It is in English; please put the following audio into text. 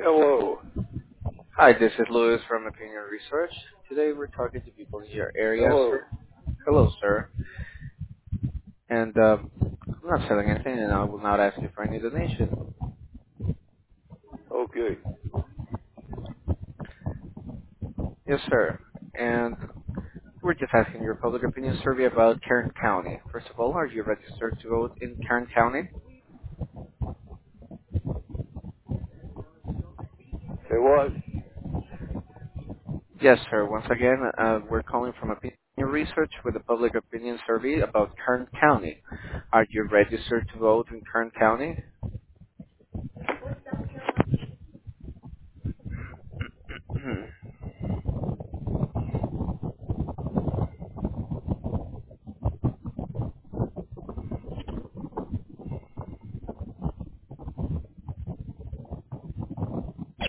Hello. Hi, this is Louis from Opinion Research. Today we're talking to people in your area, Hello. sir. Hello, sir. And I'm not selling anything, and I will not ask you for any donation. Okay. Yes, sir. And we're just asking your public opinion survey about Kern County. First of all, are you registered to vote in Kern County? Say what? Yes, sir. Once again, we're calling from Opinion Research with a public opinion survey about Kern County. Are you registered to vote in Kern County?